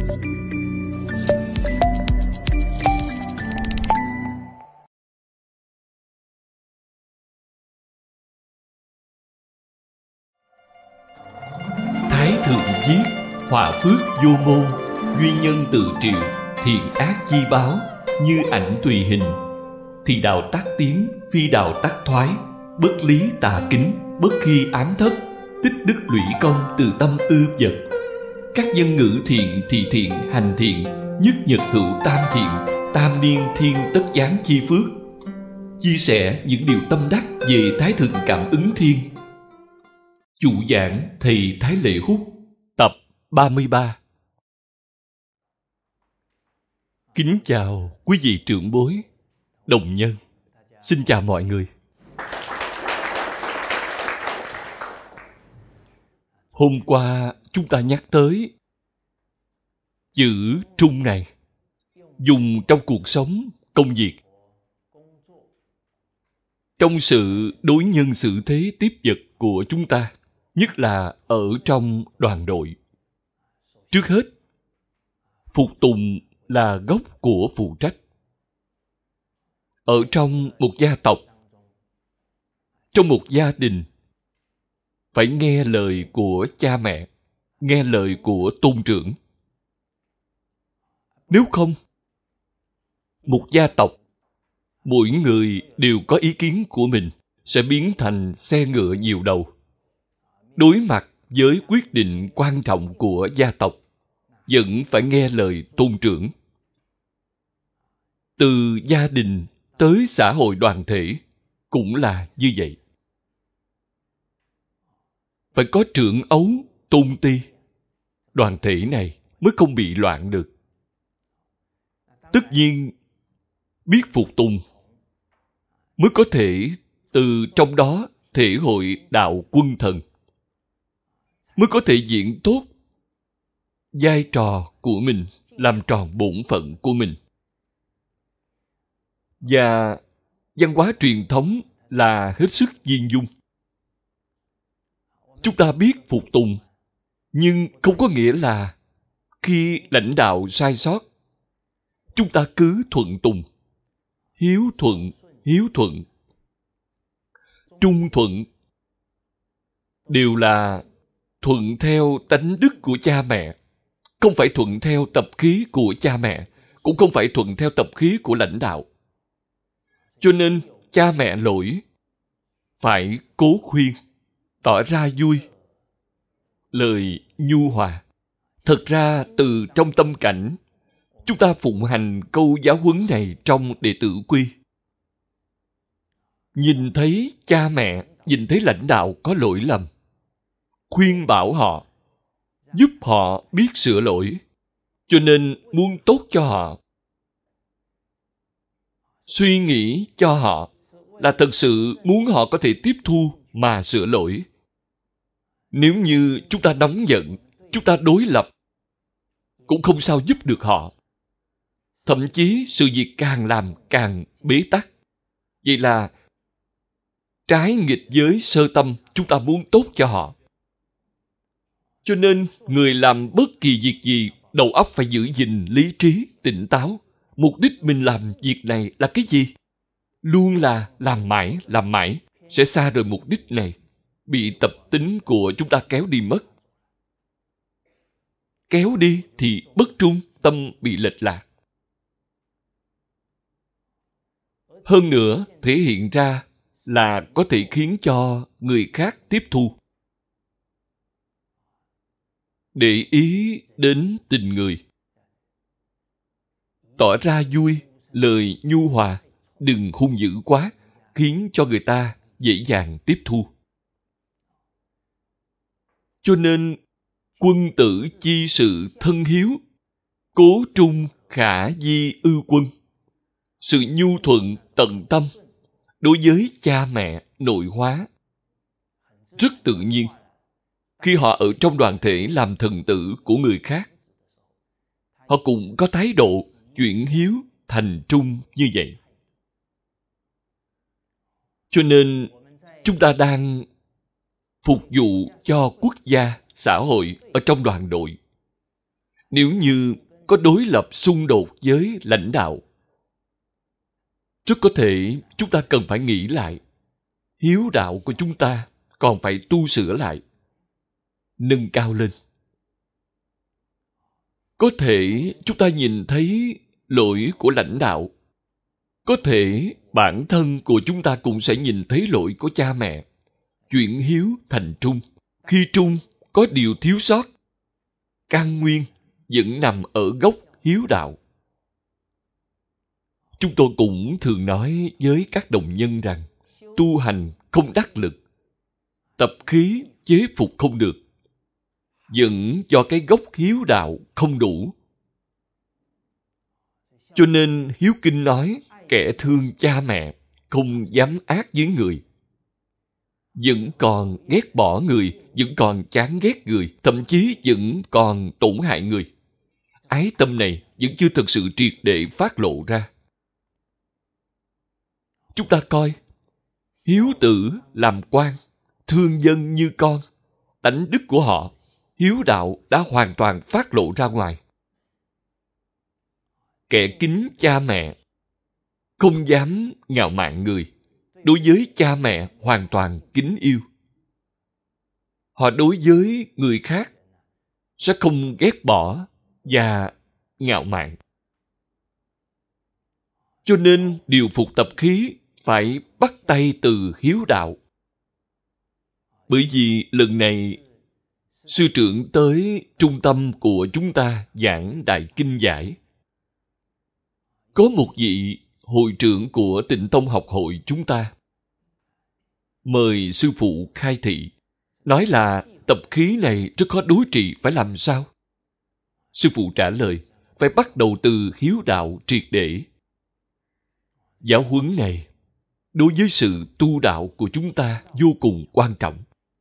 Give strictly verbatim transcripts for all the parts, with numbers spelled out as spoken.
Thái thượng viết: họa phước vô môn, duy nhân tự triệu, thiện ác chi báo, như ảnh tùy hình. Thì đạo tác tiến, phi đạo tác thoái, bất lý tà kính, bất khi ám thất, tích đức lũy công từ tâm ư vật. Các dân ngữ thiện thì thiện hành thiện, nhất nhật hữu tam thiện, tam niên thiên tất giáng chi phước. Chia sẻ những điều tâm đắc về Thái thượng cảm ứng thiên. Chủ giảng thầy Thái Lệ Hút, tập ba mươi ba. Kính chào quý vị trưởng bối, đồng nhân. Xin chào mọi người. Hôm qua chúng ta nhắc tới chữ trung này, dùng trong cuộc sống, công việc, trong sự đối nhân xử thế tiếp vật của chúng ta, nhất là ở trong đoàn đội. Trước hết, phục tùng là gốc của phụ trách. Ở trong một gia tộc, trong một gia đình, phải nghe lời của cha mẹ, nghe lời của tôn trưởng. Nếu không, một gia tộc, mỗi người đều có ý kiến của mình, sẽ biến thành xe ngựa nhiều đầu. Đối mặt với quyết định quan trọng của gia tộc, vẫn phải nghe lời tôn trưởng. Từ gia đình tới xã hội đoàn thể cũng là như vậy. Phải có trưởng ấu, tôn ti, đoàn thể này mới không bị loạn được. Tất nhiên, biết phục tùng mới có thể từ trong đó thể hội đạo quân thần, mới có thể diễn tốt vai trò của mình, làm tròn bổn phận của mình. Và văn hóa truyền thống là hết sức viên dung. Chúng ta biết phục tùng, nhưng không có nghĩa là khi lãnh đạo sai sót, chúng ta cứ thuận tùng. Hiếu thuận, hiếu thuận. Trung thuận đều là thuận theo tánh đức của cha mẹ, không phải thuận theo tập khí của cha mẹ, cũng không phải thuận theo tập khí của lãnh đạo. Cho nên, cha mẹ lỗi, phải cố khuyên, tỏ ra vui, lời nhu hòa. Thật ra, từ trong tâm cảnh, chúng ta phụng hành câu giáo huấn này trong đệ tử quy. Nhìn thấy cha mẹ, nhìn thấy lãnh đạo có lỗi lầm, khuyên bảo họ, giúp họ biết sửa lỗi, cho nên muốn tốt cho họ. Suy nghĩ cho họ là thật sự muốn họ có thể tiếp thu mà sửa lỗi. Nếu như chúng ta nóng giận, chúng ta đối lập, cũng không sao giúp được họ. Thậm chí sự việc càng làm càng bế tắc. Vậy là trái nghịch với sơ tâm chúng ta muốn tốt cho họ. Cho nên, người làm bất kỳ việc gì, đầu óc phải giữ gìn lý trí, tỉnh táo. Mục đích mình làm việc này là cái gì? Luôn là làm mãi, làm mãi, sẽ xa rời mục đích này, bị tập tính của chúng ta kéo đi mất. Kéo đi thì bất trung, tâm bị lệch lạc. Hơn nữa, thể hiện ra là có thể khiến cho người khác tiếp thu. Để ý đến tình người. Tỏ ra vui, lời nhu hòa, đừng hung dữ quá, khiến cho người ta dễ dàng tiếp thu. Cho nên, quân tử chi sự thân hiếu, cố trung khả di ư quân. Sự nhu thuận tận tâm đối với cha mẹ nội hóa rất tự nhiên khi họ ở trong đoàn thể làm thần tử của người khác. Họ cũng có thái độ chuyển hiếu thành trung như vậy. Cho nên chúng ta đang phục vụ cho quốc gia, xã hội ở trong đoàn đội. Nếu như có đối lập xung đột với lãnh đạo, rất có thể chúng ta cần phải nghĩ lại. Hiếu đạo của chúng ta còn phải tu sửa lại, nâng cao lên. Có thể chúng ta nhìn thấy lỗi của lãnh đạo. Có thể bản thân của chúng ta cũng sẽ nhìn thấy lỗi của cha mẹ. Chuyển hiếu thành trung. Khi trung có điều thiếu sót, căn nguyên vẫn nằm ở gốc hiếu đạo. Chúng tôi cũng thường nói với các đồng nhân rằng tu hành không đắc lực, tập khí chế phục không được, vẫn do cái gốc hiếu đạo không đủ. Cho nên Hiếu Kinh nói kẻ thương cha mẹ không dám ác với người, vẫn còn ghét bỏ người, vẫn còn chán ghét người, thậm chí vẫn còn tổn hại người. Ái tâm này vẫn chưa thực sự triệt để phát lộ ra. Chúng ta coi, hiếu tử làm quan, thương dân như con, tánh đức của họ, hiếu đạo đã hoàn toàn phát lộ ra ngoài. Kẻ kính cha mẹ, không dám ngạo mạn người, đối với cha mẹ hoàn toàn kính yêu. Họ đối với người khác sẽ không ghét bỏ và ngạo mạn. Cho nên điều phục tập khí phải bắt tay từ hiếu đạo. Bởi vì lần này sư trưởng tới trung tâm của chúng ta giảng Đại Kinh Giải. Có một vị hội trưởng của Tịnh Tông học hội chúng ta mời sư phụ khai thị, nói là tập khí này rất khó đối trị, phải làm sao? Sư phụ trả lời, phải bắt đầu từ hiếu đạo triệt để. Giáo huấn này đối với sự tu đạo của chúng ta vô cùng quan trọng.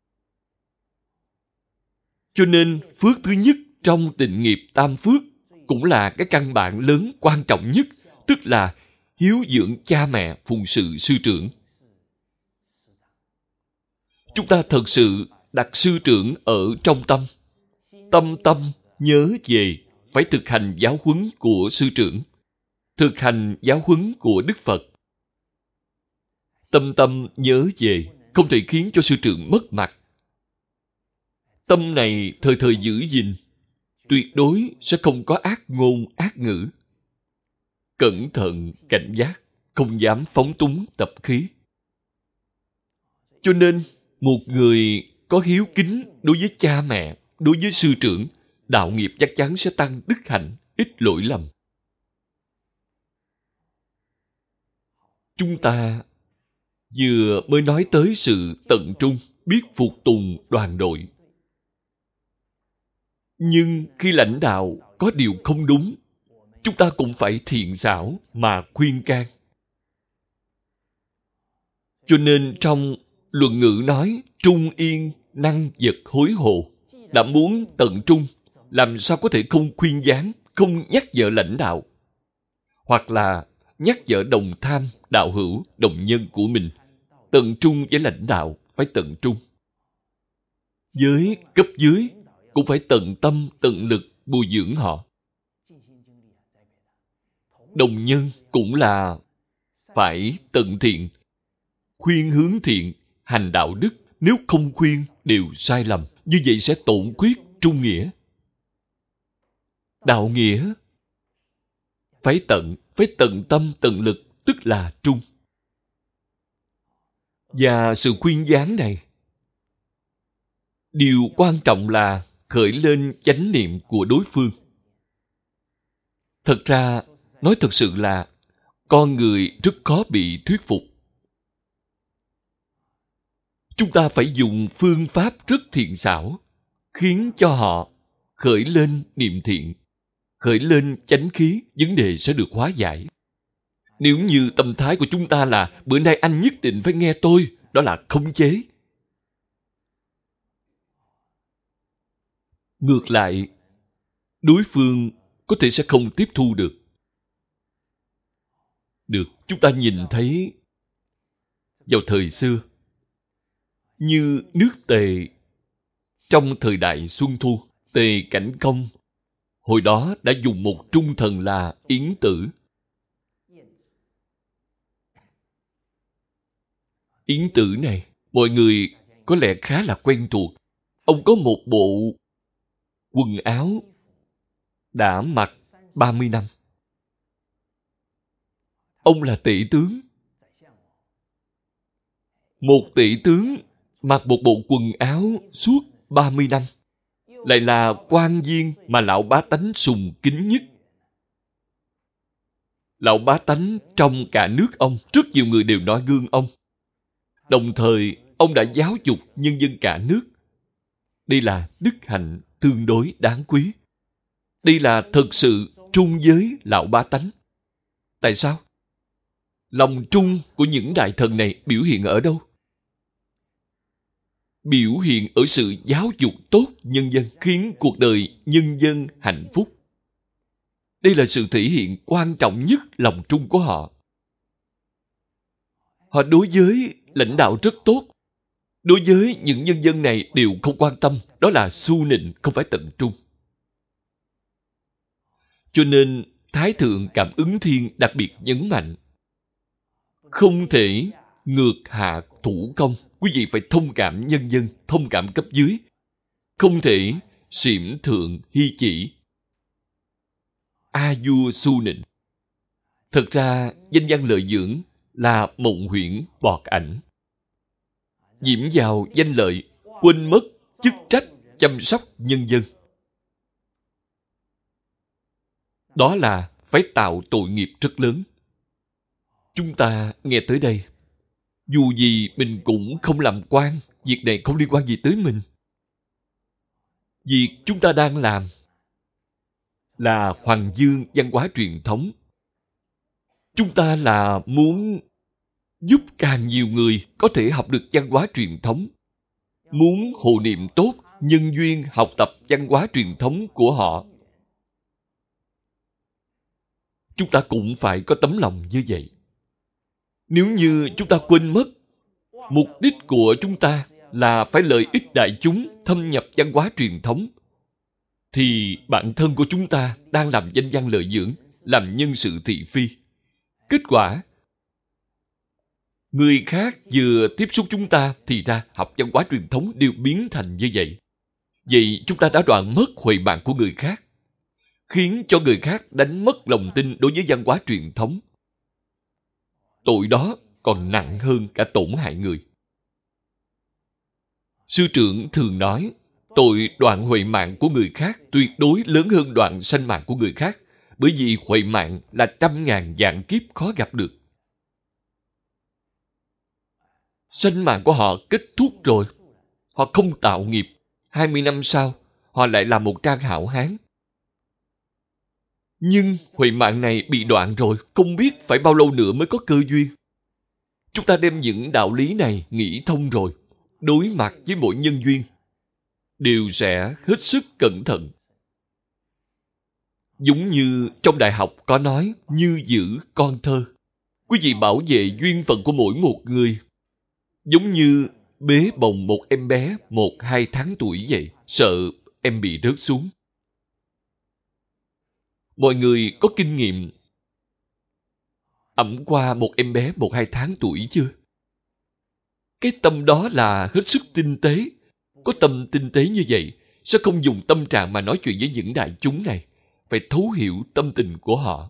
Cho nên phước thứ nhất trong tịnh nghiệp tam phước cũng là cái căn bản lớn quan trọng nhất, tức là hiếu dưỡng cha mẹ, phụng sự sư trưởng. Chúng ta thật sự đặt sư trưởng ở trong tâm. Tâm tâm nhớ về phải thực hành giáo huấn của sư trưởng, thực hành giáo huấn của Đức Phật. Tâm tâm nhớ về, không thể khiến cho sư trưởng mất mặt. Tâm này thời thời giữ gìn, tuyệt đối sẽ không có ác ngôn ác ngữ. Cẩn thận, cảnh giác, không dám phóng túng tập khí. Cho nên, một người có hiếu kính đối với cha mẹ, đối với sư trưởng, đạo nghiệp chắc chắn sẽ tăng đức hạnh, ít lỗi lầm. Chúng ta vừa mới nói tới sự tận trung, biết phục tùng đoàn đội. Nhưng khi lãnh đạo có điều không đúng, chúng ta cũng phải thiện xảo mà khuyên can. Cho nên trong luận ngữ nói trung yên năng vật hối hồ. Đã muốn tận trung, làm sao có thể không khuyên gián, không nhắc nhở lãnh đạo, hoặc là nhắc nhở đồng tham, đạo hữu, đồng nhân của mình. Tận trung với lãnh đạo phải tận trung. Với cấp dưới cũng phải tận tâm, tận lực bồi dưỡng họ. Đồng nhân cũng là phải tận thiện, khuyên hướng thiện, hành đạo đức. Nếu không khuyên đều sai lầm, như vậy sẽ tổn khuyết trung nghĩa. Đạo nghĩa phải tận, phải tận tâm, tận lực, tức là trung. Và sự khuyên gián này, điều quan trọng là khởi lên chánh niệm của đối phương. Thật ra, nói thật sự là con người rất khó bị thuyết phục. Chúng ta phải dùng phương pháp rất thiện xảo, khiến cho họ khởi lên niệm thiện, khởi lên chánh khí, vấn đề sẽ được hóa giải. Nếu như tâm thái của chúng ta là bữa nay anh nhất định phải nghe tôi, đó là khống chế. Ngược lại, đối phương có thể sẽ không tiếp thu được. Được, chúng ta nhìn thấy vào thời xưa, như nước Tề trong thời đại Xuân Thu, Tề Cảnh Công hồi đó đã dùng một trung thần là Yến Tử. Yến Tử này, mọi người có lẽ khá là quen thuộc. Ông có một bộ quần áo đã mặc ba mươi năm. Ông là tể tướng. Một tể tướng mặc một bộ quần áo suốt ba mươi năm, lại là quan viên mà lão bá tánh sùng kính nhất. Lão bá tánh trong cả nước ông, rất nhiều người đều nói gương ông. Đồng thời, ông đã giáo dục nhân dân cả nước. Đây là đức hạnh tương đối đáng quý. Đây là thật sự trung với lão bá tánh. Tại sao? Lòng trung của những đại thần này biểu hiện ở đâu? Biểu hiện ở sự giáo dục tốt nhân dân, khiến cuộc đời nhân dân hạnh phúc. Đây là sự thể hiện quan trọng nhất lòng trung của họ. Họ đối với lãnh đạo rất tốt. Đối với những nhân dân này đều không quan tâm. Đó là su nịnh, không phải tận trung. Cho nên, Thái Thượng Cảm Ứng Thiên đặc biệt nhấn mạnh, không thể ngược hạ thủ công. Quý vị phải thông cảm nhân dân, thông cảm cấp dưới. Không thể xỉm thượng hy chỉ. A vua su nịnh. Thật ra, danh văn lợi dưỡng là mộng huyễn bọt ảnh. Nhiễm vào danh lợi, quên mất chức trách chăm sóc nhân dân. Đó là phải tạo tội nghiệp rất lớn. Chúng ta nghe tới đây, dù gì mình cũng không làm quan, việc này không liên quan gì tới mình. Việc chúng ta đang làm là hoàng dương văn hóa truyền thống. Chúng ta là muốn giúp càng nhiều người có thể học được văn hóa truyền thống, muốn hộ niệm tốt, nhân duyên học tập văn hóa truyền thống của họ. Chúng ta cũng phải có tấm lòng như vậy. Nếu như chúng ta quên mất mục đích của chúng ta là phải lợi ích đại chúng, thâm nhập văn hóa truyền thống, thì bản thân của chúng ta đang làm danh văn lợi dưỡng, làm nhân sự thị phi. Kết quả, người khác vừa tiếp xúc chúng ta thì ra học văn hóa truyền thống đều biến thành như vậy. Vậy chúng ta đã đoạn mất huệ mạng của người khác, khiến cho người khác đánh mất lòng tin đối với văn hóa truyền thống. Tội đó còn nặng hơn cả tổn hại người. Sư trưởng thường nói, tội đoạn huệ mạng của người khác tuyệt đối lớn hơn đoạn sanh mạng của người khác, bởi vì huệ mạng là trăm ngàn vạn kiếp khó gặp được. Sanh mạng của họ kết thúc rồi, họ không tạo nghiệp, hai mươi năm sau, họ lại là một trang hảo hán. Nhưng huệ mạng này bị đoạn rồi, không biết phải bao lâu nữa mới có cơ duyên. Chúng ta đem những đạo lý này nghĩ thông rồi, đối mặt với mỗi nhân duyên, đều sẽ hết sức cẩn thận. Giống như trong đại học có nói, như giữ con thơ. Quý vị bảo vệ duyên phận của mỗi một người, giống như bế bồng một em bé một hai tháng tuổi vậy, sợ em bị rớt xuống. Mọi người có kinh nghiệm ẵm qua một em bé một hai tháng tuổi chưa? Cái tâm đó là hết sức tinh tế. Có tâm tinh tế như vậy, sẽ không dùng tâm trạng mà nói chuyện với những đại chúng này. Phải thấu hiểu tâm tình của họ.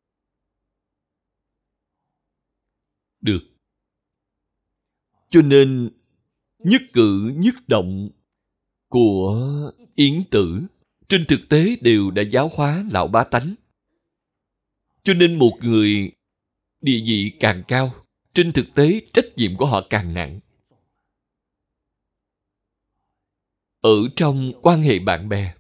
Được. Cho nên, nhất cử nhất động của Yến Tử trên thực tế đều đã giáo hóa lão bá tánh. Cho nên một người địa vị càng cao, trên thực tế trách nhiệm của họ càng nặng. Ở trong quan hệ bạn bè,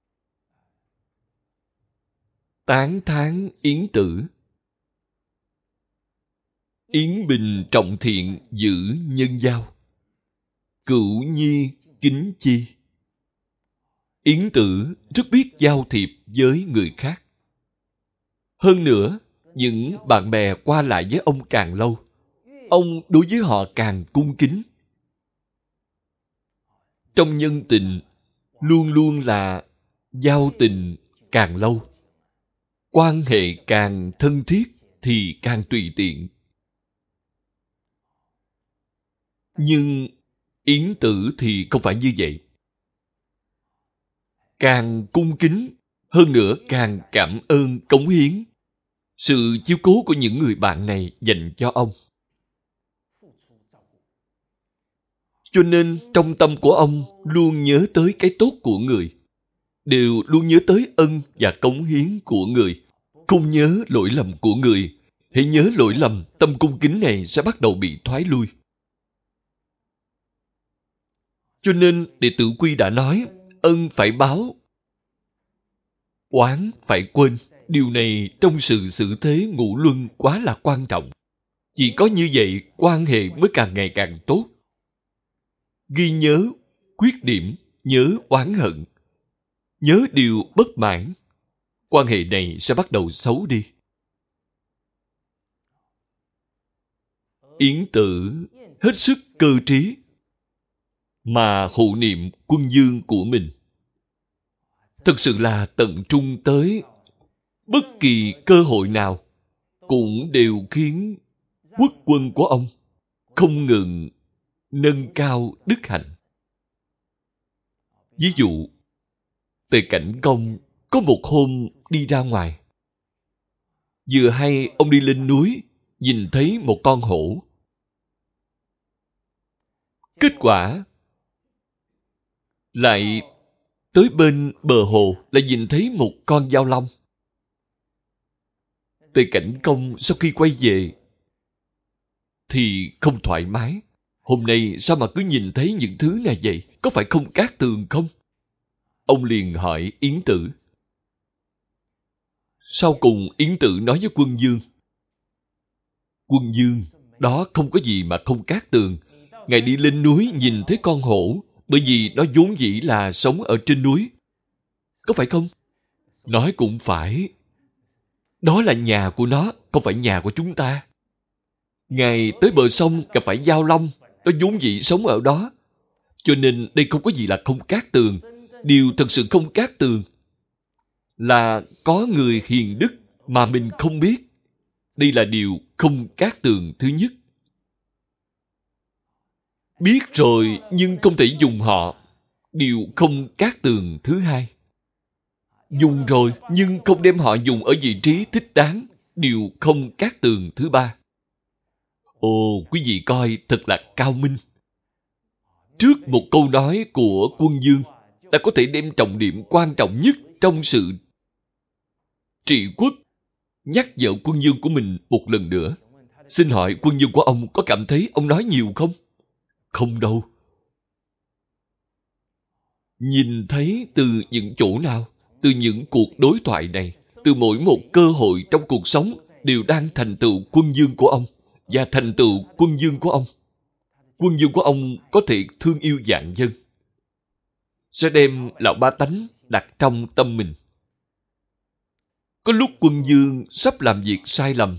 tán thán Yến Tử, Yến Bình trọng thiện giữ nhân giao, cửu nhi kính chi. Yến Tử rất biết giao thiệp với người khác. Hơn nữa, những bạn bè qua lại với ông càng lâu, ông đối với họ càng cung kính. Trong nhân tình, luôn luôn là giao tình càng lâu, quan hệ càng thân thiết thì càng tùy tiện. Nhưng Yến Tử thì không phải như vậy. Càng cung kính, hơn nữa càng cảm ơn cống hiến sự chiếu cố của những người bạn này dành cho ông. Cho nên trong tâm của ông luôn nhớ tới cái tốt của người, đều luôn nhớ tới ân và cống hiến của người, không nhớ lỗi lầm của người. Hãy nhớ lỗi lầm, tâm cung kính này sẽ bắt đầu bị thoái lui. Cho nên Đệ tử Quy đã nói, ân phải báo, oán phải quên. Điều này trong sự xử thế ngũ luân quá là quan trọng. Chỉ có như vậy, quan hệ mới càng ngày càng tốt. Ghi nhớ khuyết điểm, nhớ oán hận, nhớ điều bất mãn, quan hệ này sẽ bắt đầu xấu đi. Yến Tử hết sức cơ trí mà hộ niệm quân dương của mình. Thực sự là tận trung tới bất kỳ cơ hội nào cũng đều khiến quốc quân của ông không ngừng nâng cao đức hạnh. Ví dụ, Tề Cảnh Công có một hôm đi ra ngoài. Vừa hay ông đi lên núi, nhìn thấy một con hổ. Kết quả lại tới bên bờ hồ lại nhìn thấy một con dao long. Tề Cảnh Công sau khi quay về thì không thoải mái. Hôm nay sao mà cứ nhìn thấy những thứ này vậy? Có phải không cát tường không? Ông liền hỏi Yến Tử. Sau cùng Yến Tử nói với Quân Dương. Quân Dương, đó không có gì mà không cát tường. Ngài đi lên núi nhìn thấy con hổ, bởi vì nó vốn dĩ là sống ở trên núi. Có phải không? Nói cũng phải. Đó là nhà của nó, không phải nhà của chúng ta. Ngài tới bờ sông gặp phải dao long, nó vốn dĩ sống ở đó. Cho nên đây không có gì là không cát tường. Điều thật sự không cát tường là có người hiền đức mà mình không biết. Đây là điều không cát tường thứ nhất. Biết rồi nhưng không thể dùng họ. Điều không cát tường thứ hai. Dùng rồi nhưng không đem họ dùng ở vị trí thích đáng. Điều không cát tường thứ ba. Ồ, quý vị coi thật là cao minh. Trước một câu nói của Quân Dương đã có thể đem trọng điểm quan trọng nhất trong sự trị quốc nhắc nhở Quân Dương của mình một lần nữa. Xin hỏi Quân Dương của ông có cảm thấy ông nói nhiều không? Không đâu. Nhìn thấy từ những chỗ nào, từ những cuộc đối thoại này, từ mỗi một cơ hội trong cuộc sống đều đang thành tựu Quân Dương của ông và thành tựu Quân Dương của ông. Quân Dương của ông có thể thương yêu vạn dân, sẽ đem lão ba tánh đặt trong tâm mình. Có lúc Quân Dương sắp làm việc sai lầm,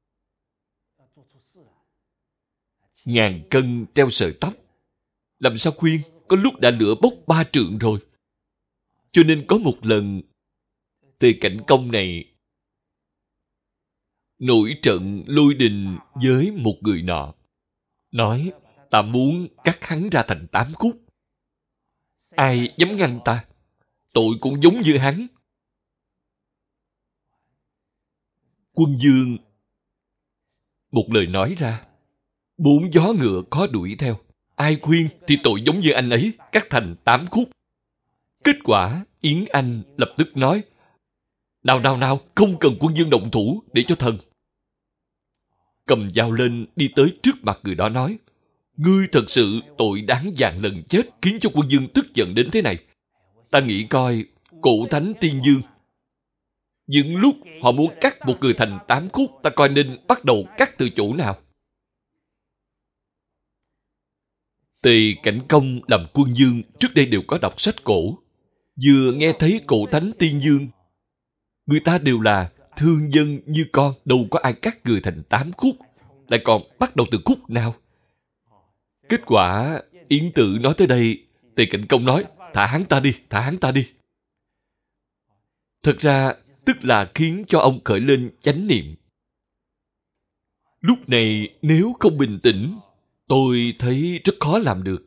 ngàn cân treo sợi tóc, làm sao khuyên? Có lúc đã lửa bốc ba trượng rồi. Cho nên có một lần Tề Cảnh Công này nổi trận lôi đình với một người nọ, nói ta muốn cắt hắn ra thành tám khúc. Ai dám ngăn ta? Tội cũng giống như hắn. Quân Dương một lời nói ra, bốn gió ngựa khó đuổi theo. Ai khuyên thì tội giống như anh ấy, cắt thành tám khúc. Kết quả Yến Anh lập tức nói, nào nào nào, không cần Quân Dương động thủ, để cho thần. Cầm dao lên đi tới trước mặt người đó nói, ngươi thật sự tội đáng vạn lần chết, khiến cho Quân Dương tức giận đến thế này. Ta nghĩ coi, cổ thánh tiên dương, những lúc họ muốn cắt một người thành tám khúc, ta coi nên bắt đầu cắt từ chỗ nào? Tề Cảnh Công làm Quân Dương trước đây đều có đọc sách cổ. Vừa nghe thấy cổ thánh tiên dương, người ta đều là thương dân như con, đâu có ai cắt người thành tám khúc, lại còn bắt đầu từ khúc nào. Kết quả Yến Tử nói tới đây, Tề Cảnh Công nói, thả hắn ta đi, thả hắn ta đi. Thật ra, tức là khiến cho ông khởi lên chánh niệm. Lúc này nếu không bình tĩnh, tôi thấy rất khó làm được.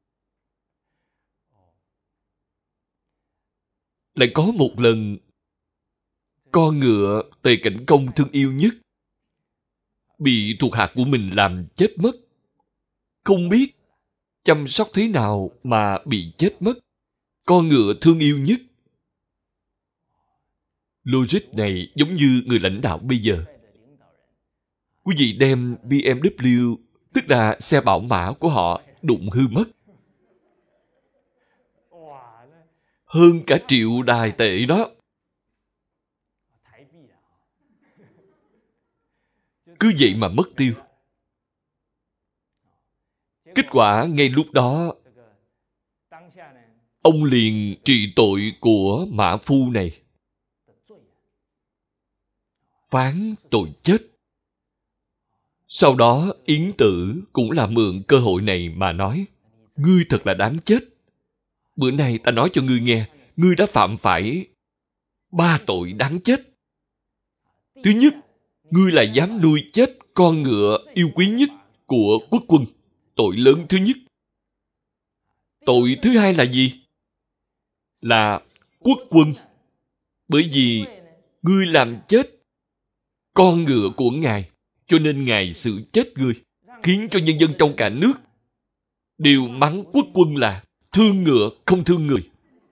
Lại có một lần, con ngựa Tề Cảnh Công thương yêu nhất bị thuộc hạ của mình làm chết mất. Không biết chăm sóc thế nào mà bị chết mất. Con ngựa thương yêu nhất. Logic này giống như người lãnh đạo bây giờ. Quý vị đem bê em vê, tức là xe bảo mã của họ, đụng hư mất. Hơn cả triệu đài tệ đó. Cứ vậy mà mất tiêu. Kết quả ngay lúc đó, ông liền trị tội của mã phu này. Phán tội chết. Sau đó Yến Tử cũng là mượn cơ hội này mà nói, ngươi thật là đáng chết. Bữa nay ta nói cho ngươi nghe, ngươi đã phạm phải ba tội đáng chết. Thứ nhất, ngươi là dám nuôi chết con ngựa yêu quý nhất của quốc quân. Tội lớn thứ nhất. Tội thứ hai là gì? Là quốc quân. Bởi vì ngươi làm chết con ngựa của ngài, cho nên ngài xử chết ngươi, khiến cho nhân dân trong cả nước đều mắng quốc quân là thương ngựa không thương người.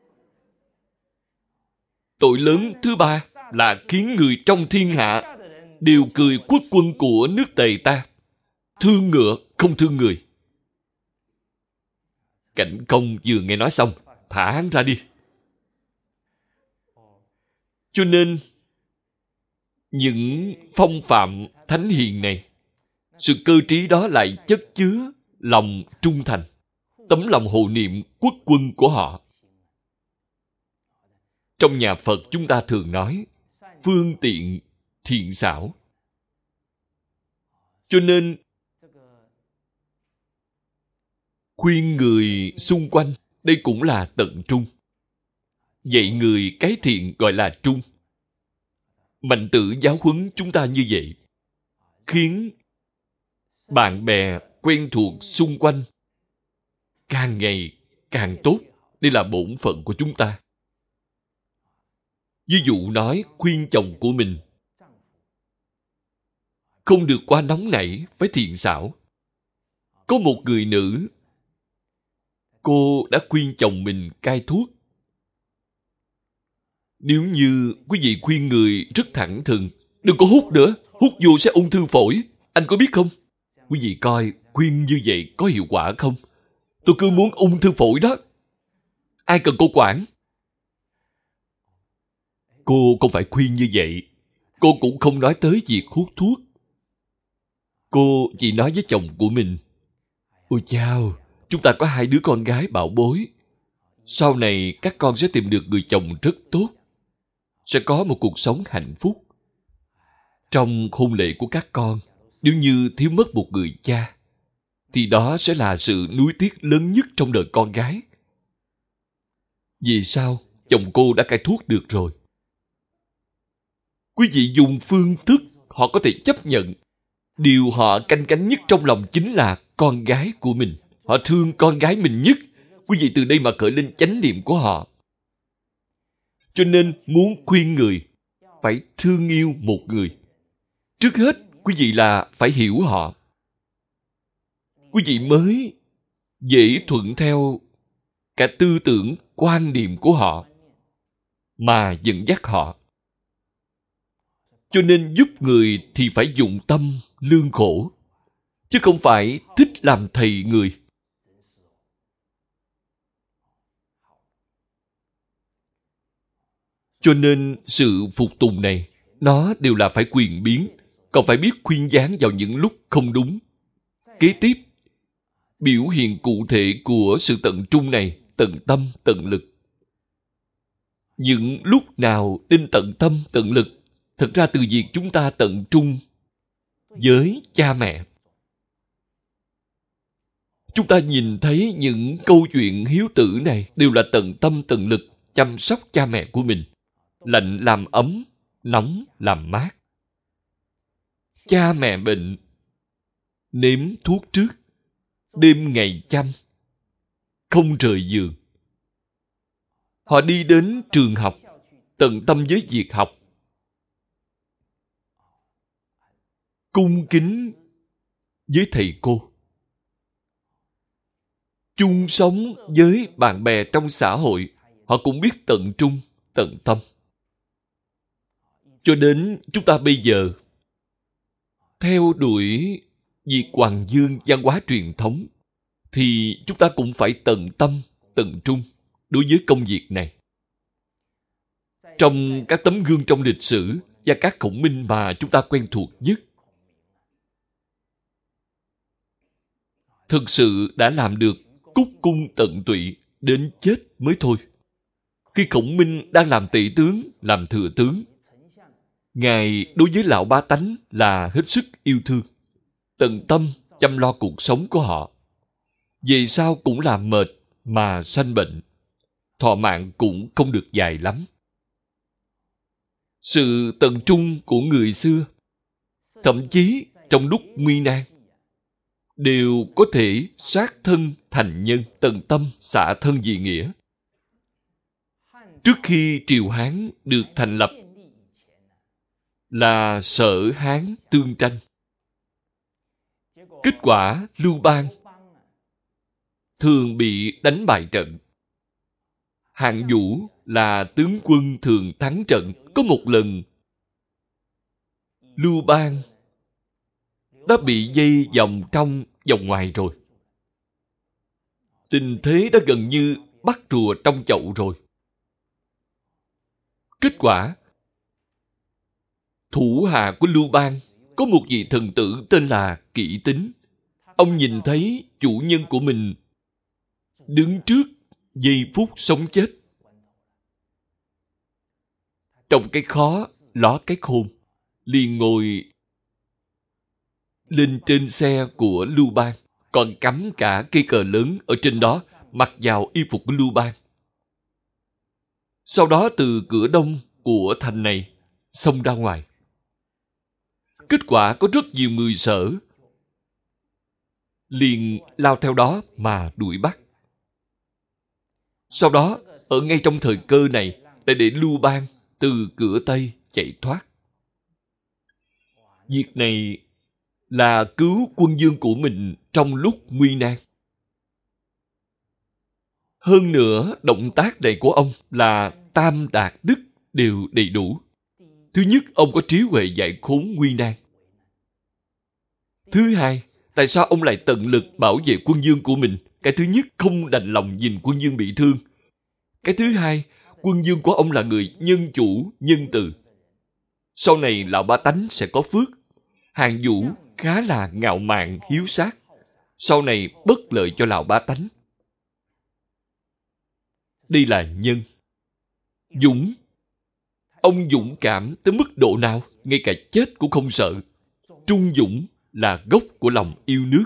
Tội lớn thứ ba là khiến người trong thiên hạ đều cười quốc quân của nước Tề ta, thương ngựa không thương người. Cảnh Công vừa nghe nói xong, thả hắn ra đi. Cho nên những phong phạm thánh hiền này, sự cơ trí đó lại chất chứa lòng trung thành, tấm lòng hộ niệm quốc quân của họ. Trong nhà Phật chúng ta thường nói phương tiện thiện xảo. Cho nên khuyên người xung quanh, đây cũng là tận trung. Dạy người cái thiện gọi là trung. Mạnh Tử giáo huấn chúng ta như vậy, khiến bạn bè quen thuộc xung quanh càng ngày càng tốt. Đây là bổn phận của chúng ta. Ví dụ nói khuyên chồng của mình không được quá nóng nảy, phải thiện xảo. Có một người nữ, cô đã khuyên chồng mình cai thuốc. Nếu như quý vị khuyên người rất thẳng thừng, đừng có hút nữa, hút vô sẽ ung thư phổi, anh có biết không? Quý vị coi khuyên như vậy có hiệu quả không? Tôi cứ muốn ung thư phổi đó. Ai cần cô quản? Cô không phải khuyên như vậy. Cô cũng không nói tới việc hút thuốc. Cô chỉ nói với chồng của mình, ôi chao, chúng ta có hai đứa con gái bảo bối. Sau này các con sẽ tìm được người chồng rất tốt, sẽ có một cuộc sống hạnh phúc. Trong hôn lễ của các con, nếu như thiếu mất một người cha, thì đó sẽ là sự nuối tiếc lớn nhất trong đời con gái. Vì sao? Chồng cô đã cai thuốc được rồi. Quý vị dùng phương thức họ có thể chấp nhận. Điều họ canh cánh nhất trong lòng chính là con gái của mình. Họ thương con gái mình nhất. Quý vị từ đây mà khởi lên chánh niệm của họ. Cho nên muốn khuyên người, phải thương yêu một người. Trước hết, quý vị là phải hiểu họ. Quý vị mới dễ thuận theo cả tư tưởng, quan niệm của họ mà dẫn dắt họ. Cho nên giúp người thì phải dụng tâm, lương khổ, chứ không phải thích làm thầy người. Cho nên sự phục tùng này, nó đều là phải quyền biến, còn phải biết khuyên gián vào những lúc không đúng. Kế tiếp, biểu hiện cụ thể của sự tận trung này, tận tâm, tận lực. Những lúc nào nên tận tâm, tận lực, thật ra từ việc chúng ta tận trung với cha mẹ. Chúng ta nhìn thấy những câu chuyện hiếu tử này đều là tận tâm, tận lực chăm sóc cha mẹ của mình. lạnh làm ấm, nóng làm mát. Cha mẹ bệnh, nếm thuốc trước, đêm ngày chăm, không rời giường. Họ đi đến trường học, tận tâm với việc học, cung kính với thầy cô, chung sống với bạn bè trong xã hội. Họ cũng biết tận trung, tận tâm. Cho đến chúng ta bây giờ, theo đuổi việc hoàng dương văn hóa truyền thống, thì chúng ta cũng phải tận tâm, tận trung đối với công việc này. Trong các tấm gương trong lịch sử và các khổng minh mà chúng ta quen thuộc nhất, thực sự đã làm được cúc cung tận tụy đến chết mới thôi. Khi Khổng Minh đang làm tể tướng, làm thừa tướng, Ngài đối với lão bá tánh là hết sức yêu thương, tận tâm chăm lo cuộc sống của họ. Về sau cũng làm mệt mà sanh bệnh, thọ mạng cũng không được dài lắm. Sự tận trung của người xưa, thậm chí trong lúc nguy nan, đều có thể sát thân thành nhân, tận tâm xả thân vì nghĩa. Trước khi Triều Hán được thành lập, là Sở Hán tương tranh. Kết quả Lưu Bang thường bị đánh bại trận. Hạng Vũ là tướng quân thường thắng trận. Có một lần, Lưu Bang đã bị dây vòng trong vòng ngoài rồi. Tình thế đã gần như bắt rùa trong chậu rồi. Kết quả, thủ hạ của Lưu Bang có một vị thần tử tên là Kỷ Tín. Ông nhìn thấy chủ nhân của mình đứng trước giây phút sống chết. Trong cái khó ló cái khôn, liền ngồi lên trên xe của Lưu Bang, còn cắm cả cây cờ lớn ở trên đó, mặc vào y phục của Lưu Bang. Sau đó từ cửa đông của thành này xông ra ngoài. Kết quả có rất nhiều người Sở liền lao theo đó mà đuổi bắt. Sau đó, ở ngay trong thời cơ này, đã để Lưu Bang từ cửa Tây chạy thoát. Việc này là cứu quân vương của mình trong lúc nguy nan. Hơn nữa, động tác này của ông là tam đạt đức đều đầy đủ. Thứ nhất, ông có trí huệ giải khốn nguy nan. Thứ hai, tại sao ông lại tận lực bảo vệ quân vương của mình? Cái thứ nhất, không đành lòng nhìn quân vương bị thương. Cái thứ hai, quân vương của ông là người nhân chủ, nhân từ. Sau này lão bá tánh sẽ có phước. Hạng Vũ khá là ngạo mạn, hiếu sát. Sau này bất lợi cho lão bá tánh. Đây là nhân. Dũng. Ông dũng cảm tới mức độ nào, ngay cả chết cũng không sợ. Trung dũng là gốc của lòng yêu nước.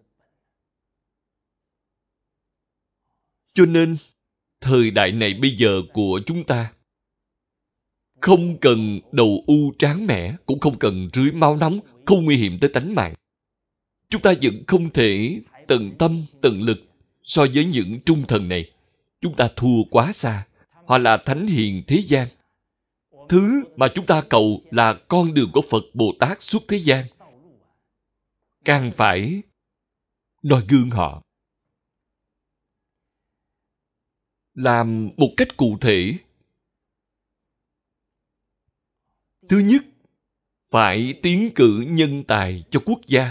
Cho nên, thời đại này bây giờ của chúng ta, không cần đầu u tráng mẻ, cũng không cần rưới máu nóng, không nguy hiểm tới tánh mạng. Chúng ta vẫn không thể tận tâm, tận lực so với những trung thần này. Chúng ta thua quá xa. Họ là thánh hiền thế gian. Thứ mà chúng ta cầu là con đường của Phật Bồ Tát suốt thế gian. Càng phải noi gương họ. Làm một cách cụ thể. Thứ nhất, phải tiến cử nhân tài cho quốc gia.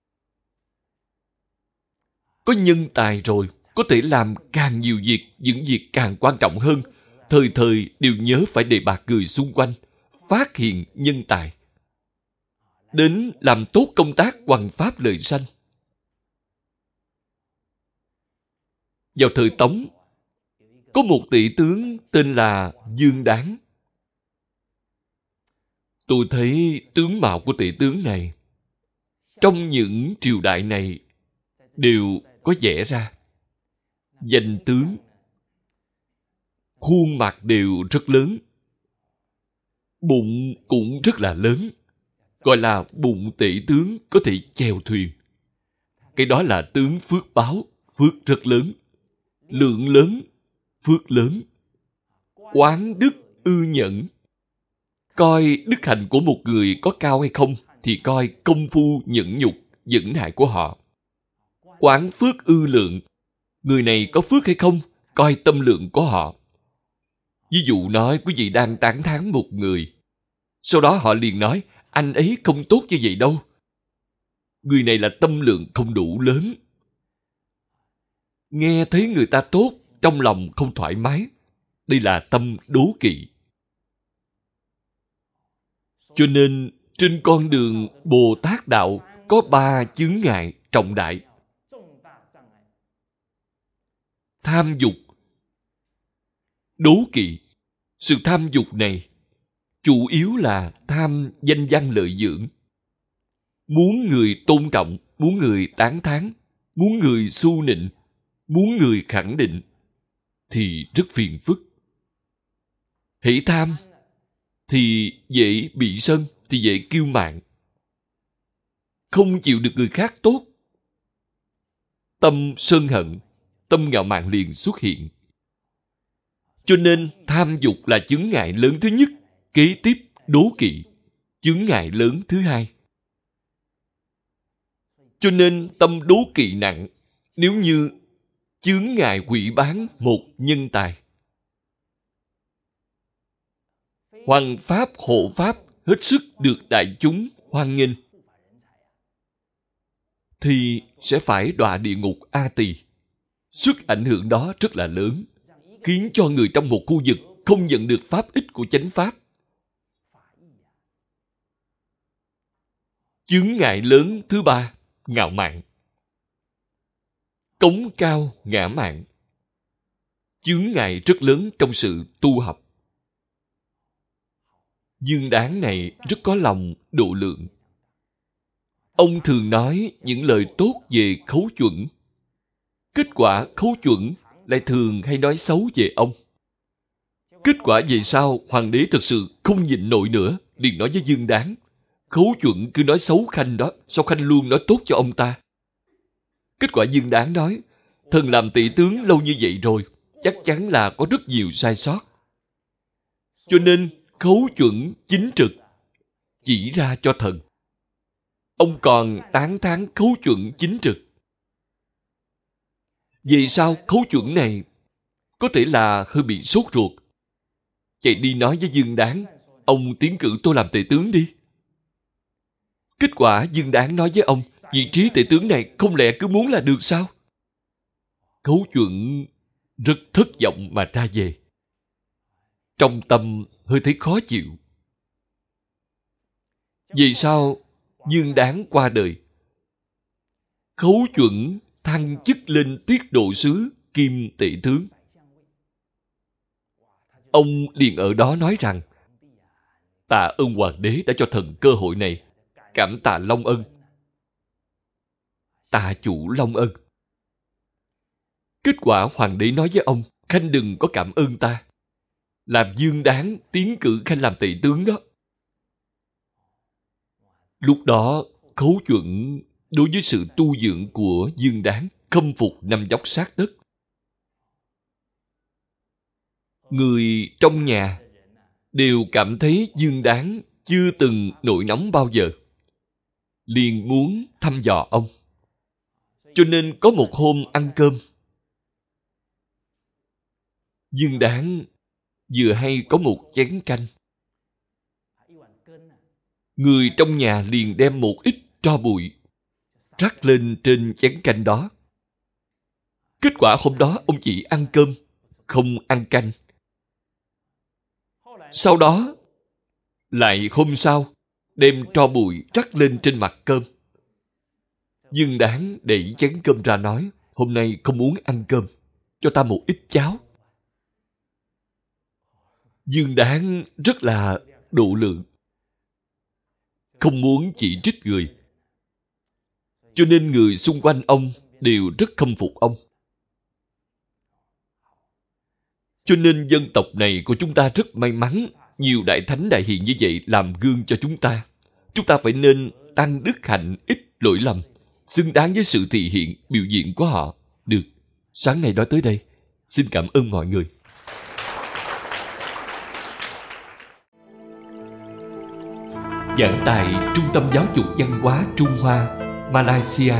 Có nhân tài rồi, có thể làm càng nhiều việc, những việc càng quan trọng hơn. Thời thời đều nhớ phải đề bạt người xung quanh, phát hiện nhân tài. Đến làm tốt công tác hoằng pháp lợi sanh. Vào thời Tống, có một tỷ tướng tên là Dương Đáng. Tôi thấy tướng mạo của tỷ tướng này trong những triều đại này đều có vẽ ra. Danh tướng, khuôn mặt đều rất lớn, bụng cũng rất là lớn, gọi là bụng tể tướng có thể chèo thuyền. Cái đó là tướng phước báo, phước rất lớn, lượng lớn, phước lớn. Quán đức ư nhẫn. Coi đức hạnh của một người có cao hay không thì coi công phu nhẫn nhục, nhẫn nại của họ. Quán phước ư lượng. Người này có phước hay không, coi tâm lượng của họ. Ví dụ nói quý vị đang tán thán một người, sau đó họ liền nói anh ấy không tốt như vậy đâu. Người này là tâm lượng không đủ lớn. Nghe thấy người ta tốt, trong lòng không thoải mái. Đây là tâm đố kỵ. Cho nên trên con đường Bồ Tát Đạo có ba chướng ngại trọng đại. Tham dục, đố kỵ. Sự tham dục này chủ yếu là tham danh văn lợi dưỡng. Muốn người tôn trọng, muốn người tán thán, muốn người xu nịnh, muốn người khẳng định, thì rất phiền phức. Hễ tham thì dễ bị sân, thì dễ kiêu mạn. Không chịu được người khác tốt. Tâm sân hận, tâm ngạo mạn liền xuất hiện. Cho nên tham dục là chướng ngại lớn thứ nhất, kế tiếp đố kỵ, chướng ngại lớn thứ hai. Cho nên tâm đố kỵ nặng, nếu như chướng ngại hủy bán một nhân tài. Hoằng pháp hộ pháp hết sức được đại chúng hoan nghênh, thì sẽ phải đọa địa ngục A Tỳ. Sức ảnh hưởng đó rất là lớn, khiến cho người trong một khu vực không nhận được pháp ích của chánh pháp. Chướng ngại lớn thứ ba, ngạo mạn. Cống cao ngã mạn. Chướng ngại rất lớn trong sự tu học. Dương Đáng này rất có lòng độ lượng. Ông thường nói những lời tốt về khấu chuẩn. Kết quả khấu chuẩn lại thường hay nói xấu về ông. Kết quả về sau, hoàng đế thực sự không nhịn nổi nữa, liền nói với Dương Đáng, khấu chuẩn cứ nói xấu Khanh đó, sao Khanh luôn nói tốt cho ông ta? Kết quả Dương Đáng nói, thần làm tỵ tướng lâu như vậy rồi, chắc chắn là có rất nhiều sai sót. Cho nên khấu chuẩn chính trực chỉ ra cho thần. Ông còn tán thán khấu chuẩn chính trực. Vì sao khấu chuẩn này có thể là hơi bị sốt ruột, chạy đi nói với Dương Đáng, ông tiến cử tôi làm tể tướng đi. Kết quả Dương Đáng nói với ông, vị trí tể tướng này không lẽ cứ muốn là được sao? Khấu chuẩn rất thất vọng mà ra về. Trong tâm hơi thấy khó chịu. Vì sao Dương Đáng qua đời? Khấu chuẩn thăng chức lên tiết độ sứ kim tể tướng. Ông liền ở đó nói rằng, tạ ơn hoàng đế đã cho thần cơ hội này, cảm tạ Long Ân. Tạ chủ Long Ân. Kết quả hoàng đế nói với ông, Khanh đừng có cảm ơn ta, làm Dương Đáng tiến cử Khanh làm tể tướng đó. Lúc đó khấu chuẩn đối với sự tu dưỡng của Dương Đáng khâm phục nằm dốc sát đất. Người trong nhà đều cảm thấy Dương Đáng chưa từng nổi nóng bao giờ, liền muốn thăm dò ông. Cho nên có một hôm ăn cơm, Dương Đáng vừa hay có một chén canh. Người trong nhà liền đem một ít tro bụi rắc lên trên chén canh đó. Kết quả hôm đó ông chỉ ăn cơm, không ăn canh. Sau đó, lại hôm sau, đem tro bụi rắc lên trên mặt cơm. Dương Đáng đẩy chén cơm ra nói, hôm nay không muốn ăn cơm, cho ta một ít cháo. Dương Đáng rất là độ lượng, không muốn chỉ trích người. Cho nên người xung quanh ông đều rất khâm phục ông. Cho nên dân tộc này của chúng ta rất may mắn, nhiều đại thánh đại hiền như vậy làm gương cho chúng ta. Chúng ta phải nên tăng đức hạnh, ít lỗi lầm, xứng đáng với sự thị hiện, biểu diễn của họ. Được, sáng nay nói tới đây. Xin cảm ơn mọi người. Giảng tại Trung tâm Giáo dục Văn hóa Trung Hoa, Malaysia.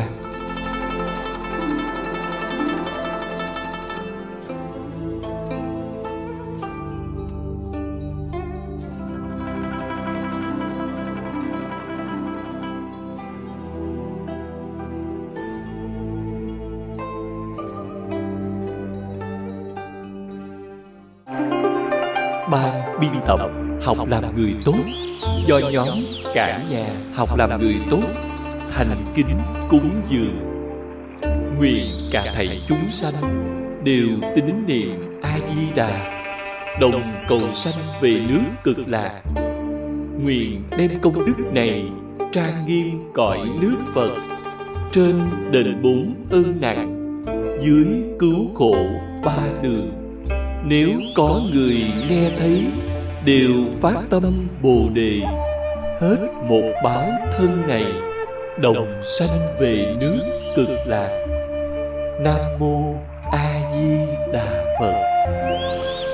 Ban biên tập Học làm người tốt do nhóm Cả nhà học làm người tốt thành kính cúng dường. Nguyện cả thảy chúng sanh đều tín niệm A Di Đà, đồng cầu sanh về nước Cực Lạc. Nguyện đem công đức này trang nghiêm cõi nước Phật, trên đền bốn ơn nặng, dưới cứu khổ ba đường. Nếu có người nghe thấy đều phát tâm Bồ Đề, hết một báo thân này, đồng sanh về nước Cực Lạc. Nam mô A Di Đà Phật.